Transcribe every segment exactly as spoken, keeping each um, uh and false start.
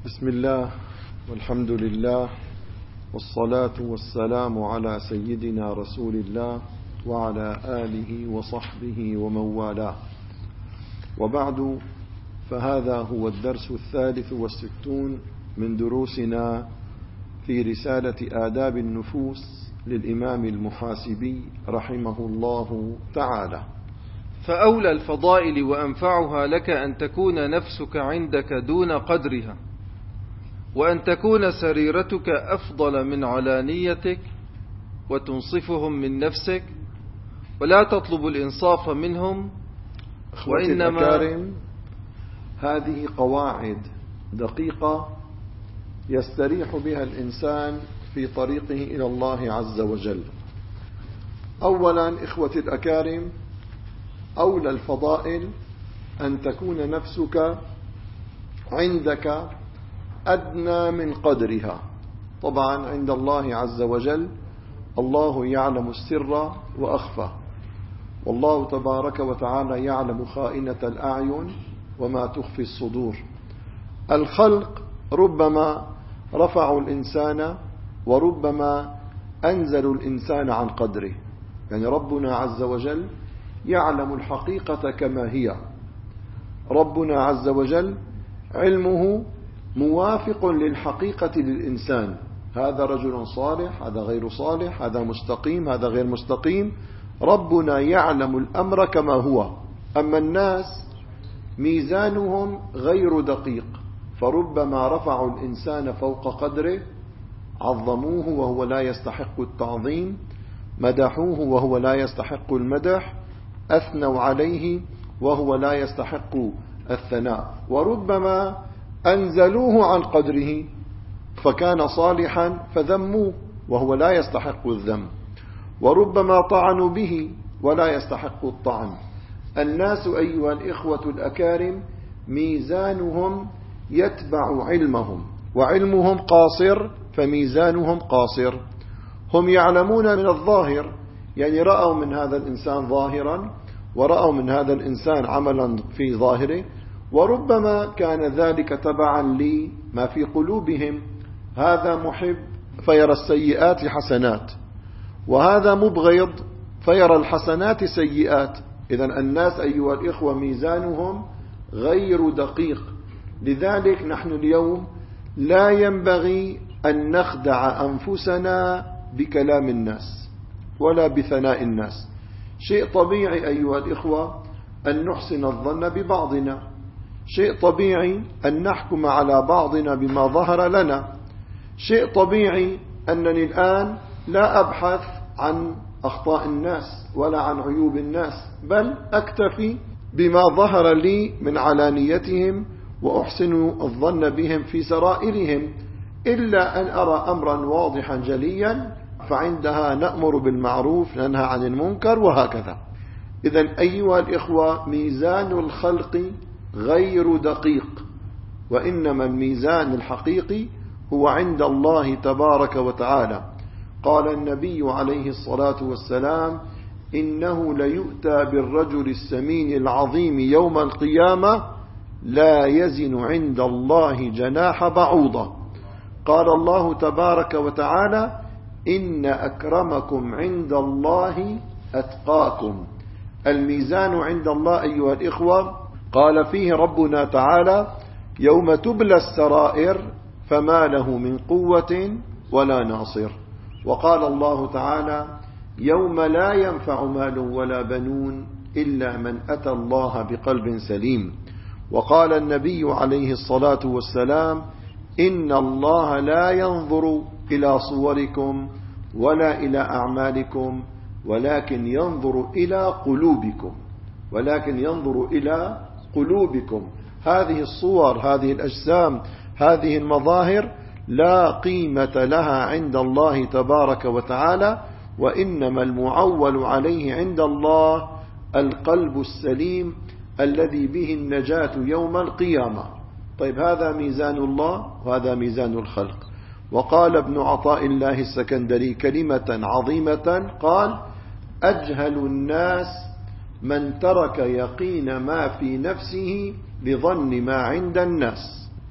بسم الله والحمد لله والصلاة والسلام على سيدنا رسول الله وعلى آله وصحبه ومن والاه، وبعد، فهذا هو الدرس الثالث والستون من دروسنا في رسالة آداب النفوس للإمام المحاسبي رحمه الله تعالى. فأولى الفضائل وأنفعها لك أن تكون نفسك عندك دون قدرها، وأن تكون سريرتك أفضل من علانيتك، وتنصفهم من نفسك ولا تطلب الإنصاف منهم. وإنما الأكارم، هذه قواعد دقيقة يستريح بها الإنسان في طريقه إلى الله عز وجل. أولا إخوتي الأكارم، أولى الفضائل أن تكون نفسك عندك أدنى من قدرها. طبعا عند الله عز وجل الله يعلم السر وأخفى، والله تبارك وتعالى يعلم خائنة الأعين وما تخفي الصدور. الخلق ربما رفعوا الإنسان وربما أنزلوا الإنسان عن قدره، يعني ربنا عز وجل يعلم الحقيقة كما هي. ربنا عز وجل علمه موافق للحقيقة للإنسان، هذا رجل صالح، هذا غير صالح، هذا مستقيم، هذا غير مستقيم. ربنا يعلم الأمر كما هو. أما الناس ميزانهم غير دقيق، فربما رفعوا الإنسان فوق قدره، عظموه وهو لا يستحق التعظيم، مدحوه وهو لا يستحق المدح، أثنوا عليه وهو لا يستحق الثناء، وربما أنزلوه عن قدره فكان صالحا فذموه وهو لا يستحق الذم، وربما طعنوا به ولا يستحق الطعن. الناس أيها الإخوة الأكارم ميزانهم يتبع علمهم، وعلمهم قاصر فميزانهم قاصر. هم يعلمون من الظاهر، يعني رأوا من هذا الإنسان ظاهرا ورأوا من هذا الإنسان عملا في ظاهره، وربما كان ذلك تبعا لما في قلوبهم. هذا محب فيرى السيئات حسنات، وهذا مبغض فيرى الحسنات سيئات. إذن الناس أيها الإخوة ميزانهم غير دقيق. لذلك نحن اليوم لا ينبغي أن نخدع أنفسنا بكلام الناس ولا بثناء الناس. شيء طبيعي أيها الإخوة أن نحسن الظن ببعضنا، شيء طبيعي أن نحكم على بعضنا بما ظهر لنا، شيء طبيعي أنني الآن لا أبحث عن أخطاء الناس ولا عن عيوب الناس، بل أكتفي بما ظهر لي من علانيتهم وأحسن الظن بهم في سرائرهم، إلا أن أرى أمرا واضحا جليا فعندها نأمر بالمعروف ننهى عن المنكر وهكذا. إذن أيها الإخوة ميزان الخلق غير دقيق، وإنما الميزان الحقيقي هو عند الله تبارك وتعالى. قال النبي عليه الصلاة والسلام: إنه ليؤتى بالرجل السمين العظيم يوم القيامة لا يزن عند الله جناح بعوضة. قال الله تبارك وتعالى: إن أكرمكم عند الله أتقاكم. الميزان عند الله أيها الإخوة قال فيه ربنا تعالى: يوم تبلى السرائر فما له من قوة ولا ناصر. وقال الله تعالى: يوم لا ينفع مال ولا بنون إلا من أتى الله بقلب سليم. وقال النبي عليه الصلاة والسلام: إن الله لا ينظر إلى صوركم ولا إلى أعمالكم ولكن ينظر إلى قلوبكم، ولكن ينظر إلى قلوبكم. هذه الصور، هذه الأجسام، هذه المظاهر لا قيمة لها عند الله تبارك وتعالى، وإنما المعول عليه عند الله القلب السليم الذي به النجاة يوم القيامة. طيب، هذا ميزان الله وهذا ميزان الخلق. وقال ابن عطاء الله السكندري كلمة عظيمة، قال: أجهل الناس من ترك يقين ما في نفسه بظن ما عند الناس.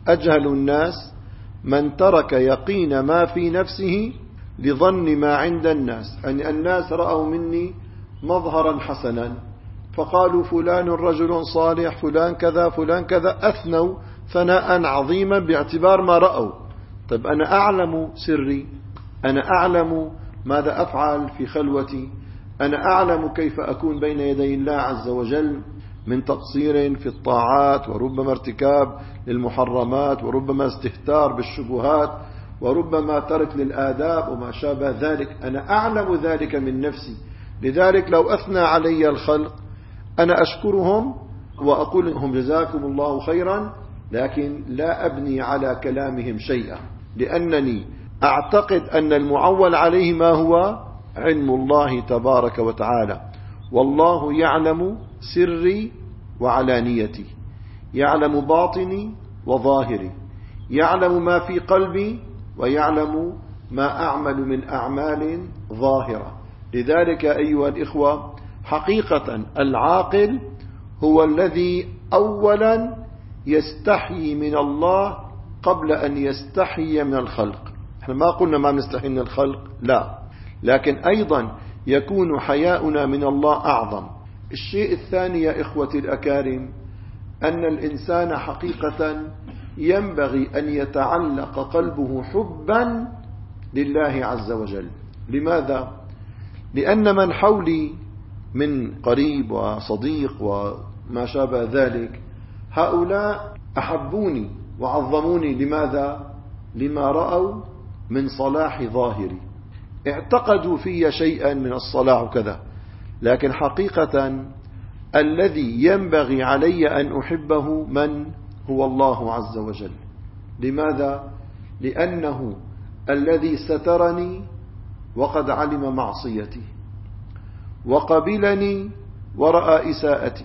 أجهل الناس من ترك يقين ما في نفسه لظن ما عند الناس. يعني الناس رأوا مني مظهرا حسنا فقالوا فلان رجل صالح، فلان كذا فلان كذا، أثنوا ثناء عظيما باعتبار ما رأوا. طيب أنا أعلم سري، أنا أعلم ماذا أفعل في خلوتي، أنا أعلم كيف أكون بين يدي الله عز وجل من تقصير في الطاعات، وربما ارتكاب للمحرمات، وربما استهتار بالشبهات، وربما ترك للآداب وما شابه ذلك. أنا أعلم ذلك من نفسي. لذلك لو أثنى علي الخلق أنا أشكرهم وأقول لهم جزاكم الله خيرا، لكن لا أبني على كلامهم شيئا، لأنني أعتقد أن المعول عليه ما هو علم الله تبارك وتعالى. والله يعلم سري وعلانيتي، يعلم باطني وظاهري، يعلم ما في قلبي ويعلم ما أعمل من أعمال ظاهرة. لذلك أيها الإخوة حقيقة العاقل هو الذي أولا يستحيي من الله قبل أن يستحيي من الخلق. احنا ما قلنا ما نستحي من الخلق، لا، لكن أيضا يكون حياؤنا من الله أعظم. الشيء الثاني يا إخوتي الأكارم أن الإنسان حقيقة ينبغي أن يتعلق قلبه حبا لله عز وجل. لماذا؟ لأن من حولي من قريب وصديق وما شابه ذلك هؤلاء أحبوني وعظموني. لماذا؟ لما رأوا من صلاح ظاهري، اعتقدوا في شيئا من الصلاح وكذا. لكن حقيقة الذي ينبغي علي أن أحبه من هو الله عز وجل. لماذا؟ لأنه الذي سترني وقد علم معصيتي، وقبلني ورأى إساءتي،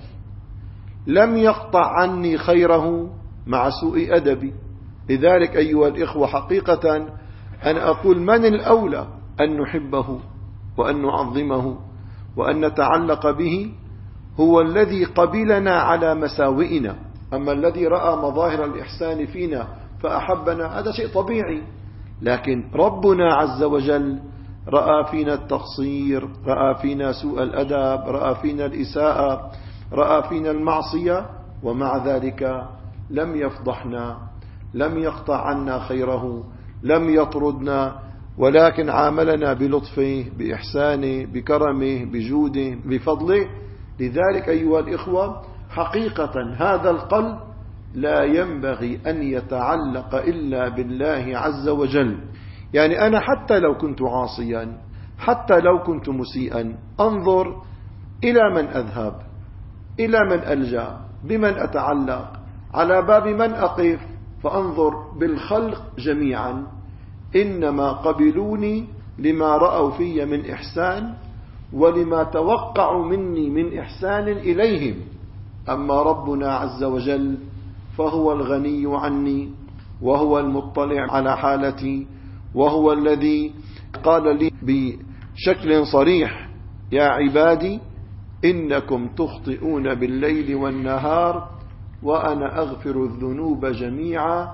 لم يقطع عني خيره مع سوء أدبي. لذلك أيها الإخوة حقيقة أنا أقول من الأولى أن نحبه وأن نعظمه وأن نتعلق به؟ هو الذي قبلنا على مساوئنا. أما الذي رأى مظاهر الإحسان فينا فأحبنا هذا شيء طبيعي، لكن ربنا عز وجل رأى فينا التقصير، رأى فينا سوء الأدب، رأى فينا الإساءة، رأى فينا المعصية، ومع ذلك لم يفضحنا، لم يقطع عنا خيره، لم يطردنا، ولكن عاملنا بلطفه، بإحسانه، بكرمه، بجوده، بفضله. لذلك أيها الإخوة حقيقة هذا القلب لا ينبغي أن يتعلق إلا بالله عز وجل. يعني أنا حتى لو كنت عاصيا، حتى لو كنت مسيئا، أنظر إلى من أذهب، إلى من ألجأ، بمن أتعلق، على باب من أقف، فأنظر بالخلق جميعا إنما قبلوني لما رأوا في من إحسان ولما توقعوا مني من إحسان إليهم. أما ربنا عز وجل فهو الغني عني، وهو المطلع على حالتي، وهو الذي قال لي بشكل صريح يا عبادي إنكم تخطئون بالليل والنهار وأنا أغفر الذنوب جميعا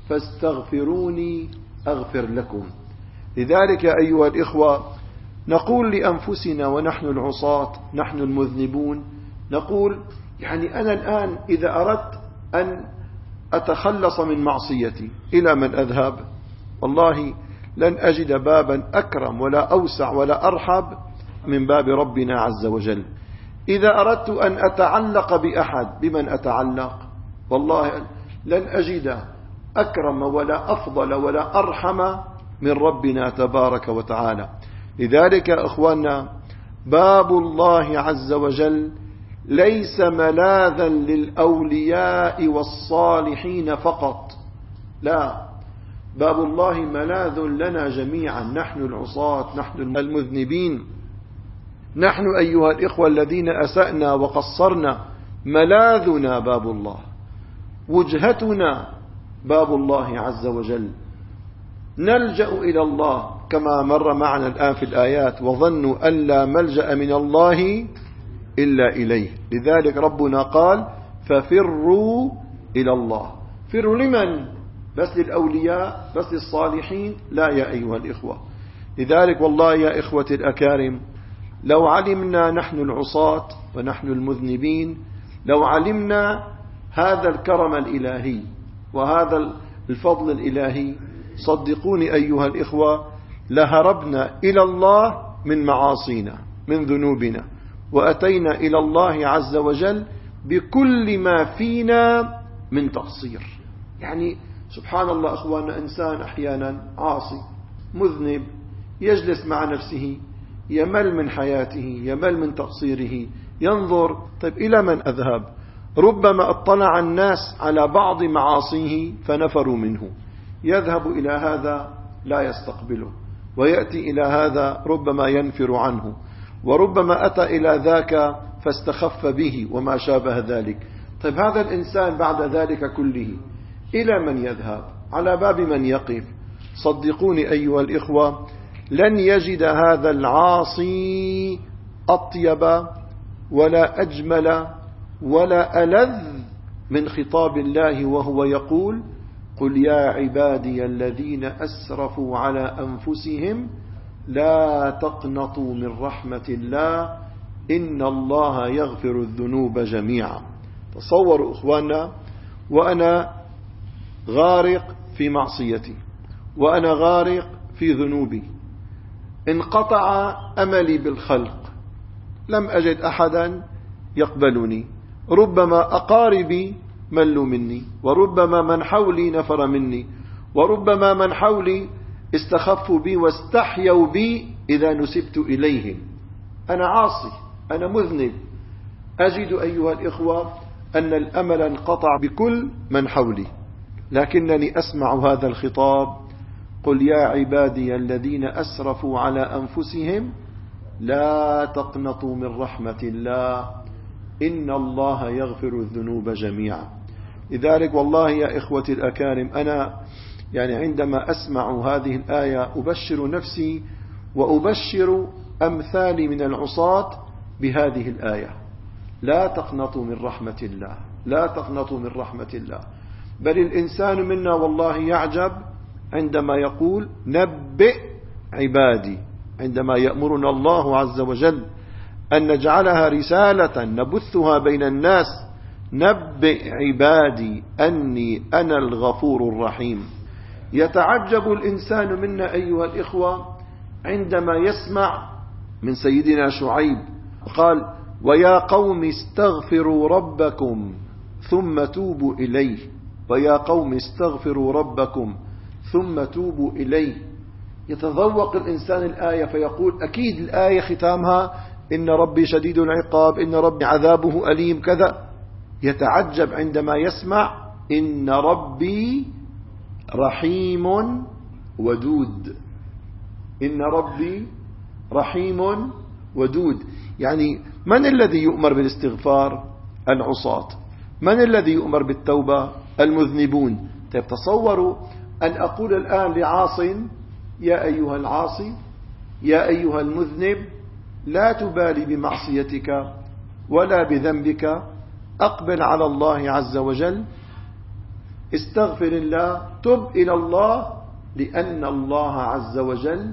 فاستغفروني أغفر لكم. لذلك أيها الإخوة نقول لأنفسنا ونحن العصاة، نحن المذنبون، نقول يعني أنا الآن إذا أردت أن أتخلص من معصيتي إلى من أذهب؟ والله لن أجد بابا أكرم ولا أوسع ولا أرحب من باب ربنا عز وجل. إذا أردت أن أتعلق بأحد بمن أتعلق؟ والله لن أجد أكرم ولا أفضل ولا أرحم من ربنا تبارك وتعالى. لذلك أخواننا باب الله عز وجل ليس ملاذا للأولياء والصالحين فقط، لا، باب الله ملاذ لنا جميعا، نحن العصاة، نحن المذنبين، نحن أيها الإخوة الذين أسأنا وقصرنا، ملاذنا باب الله، وجهتنا باب الله عز وجل، نلجأ إلى الله كما مر معنا الآن في الآيات وظنوا أن لا ملجأ من الله إلا إليه. لذلك ربنا قال ففروا إلى الله. فروا لمن؟ بس للأولياء، بس للصالحين، لا يا أيها الإخوة. لذلك والله يا إخوة الأكارم، لو علمنا نحن العصاة ونحن المذنبين، لو علمنا هذا الكرم الإلهي وهذا الفضل الإلهي، صدقوني أيها الإخوة لهربنا إلى الله من معاصينا، من ذنوبنا، وأتينا إلى الله عز وجل بكل ما فينا من تقصير. يعني سبحان الله أخوانا، إنسان أحيانا عاصي مذنب يجلس مع نفسه يمل من حياته، يمل من تقصيره، ينظر طيب إلى من أذهب؟ ربما اطلع الناس على بعض معاصيه فنفروا منه، يذهب إلى هذا لا يستقبله، ويأتي إلى هذا ربما ينفر عنه، وربما أتى إلى ذاك فاستخف به وما شابه ذلك. طيب هذا الإنسان بعد ذلك كله إلى من يذهب؟ على باب من يقف؟ صدقوني أيها الإخوة لن يجد هذا العاصي أطيب ولا أجمل ولا ألذ من خطاب الله وهو يقول: قل يا عبادي الذين أسرفوا على أنفسهم لا تقنطوا من رحمة الله إن الله يغفر الذنوب جميعا. تصوروا إخواننا، وأنا غارق في معصيتي، وأنا غارق في ذنوبي، انقطع أملي بالخلق، لم أجد أحدا يقبلني، ربما أقاربي ملوا مني، وربما من حولي نفر مني، وربما من حولي استخفوا بي واستحيوا بي إذا نسبت إليهم. أنا عاصي، أنا مذنب، أجد أيها الإخوة أن الأمل انقطع بكل من حولي، لكنني أسمع هذا الخطاب: قل يا عبادي الذين أسرفوا على أنفسهم لا تقنطوا من رحمة الله إن الله يغفر الذنوب جميعا. لذلك والله يا إخوتي الأكارم، أنا يعني عندما أسمع هذه الآية أبشر نفسي وأبشر أمثالي من العصاة بهذه الآية: لا تقنطوا من رحمة الله، لا تقنطوا من رحمة الله. بل الإنسان منا والله يعجب عندما يقول: نبئ عبادي، عندما يأمرنا الله عز وجل أن نجعلها رسالة نبثها بين الناس: نبئ عبادي أني أنا الغفور الرحيم. يتعجب الإنسان منا أيها الإخوة عندما يسمع من سيدنا شعيب قال: ويا قوم استغفروا ربكم ثم توبوا إليه، ويا قوم استغفروا ربكم ثم توبوا إليه. يتذوق الإنسان الآية فيقول: أكيد الآية ختامها إن ربي شديد العقاب، إن ربي عذابه أليم كذا. يتعجب عندما يسمع: إن ربي رحيم ودود، إن ربي رحيم ودود. يعني من الذي يؤمر بالاستغفار؟ العصاة. من الذي يؤمر بالتوبة؟ المذنبون. طيب تصوروا أن أقول الآن لعاص: يا أيها العاصي، يا أيها المذنب، لا تبالي بمعصيتك ولا بذنبك، أقبل على الله عز وجل، استغفر الله، تب إلى الله، لأن الله عز وجل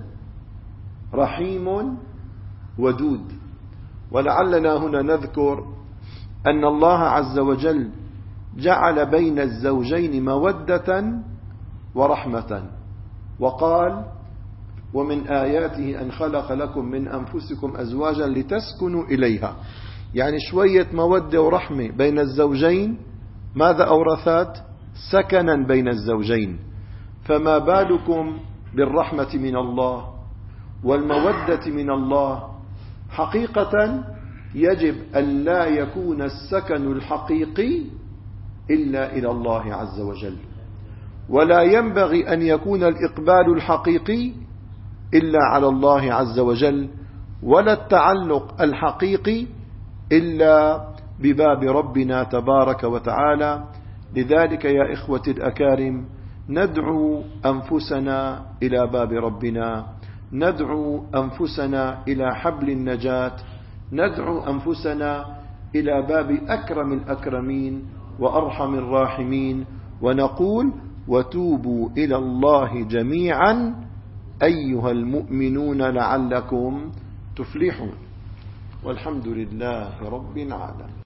رحيم ودود. ولعلنا هنا نذكر أن الله عز وجل جعل بين الزوجين مودة ورحمة، وقال: ومن آياته أن خلق لكم من أنفسكم أزواجا لتسكنوا إليها. يعني شوية مودة ورحمة بين الزوجين، ماذا أورثت؟ سكنا بين الزوجين. فما بالكم بالرحمة من الله والمودة من الله؟ حقيقة يجب أن لا يكون السكن الحقيقي إلا إلى الله عز وجل، ولا ينبغي أن يكون الإقبال الحقيقي إلا على الله عز وجل، ولا التعلق الحقيقي إلا بباب ربنا تبارك وتعالى. لذلك يا إخوتي الأكارم، ندعو أنفسنا إلى باب ربنا، ندعو أنفسنا إلى حبل النجاة، ندعو أنفسنا إلى باب أكرم الأكرمين وأرحم الراحمين، ونقول: وتوبوا إلى الله جميعا أيها المؤمنون لعلكم تفلحون. والحمد لله رب العالمين.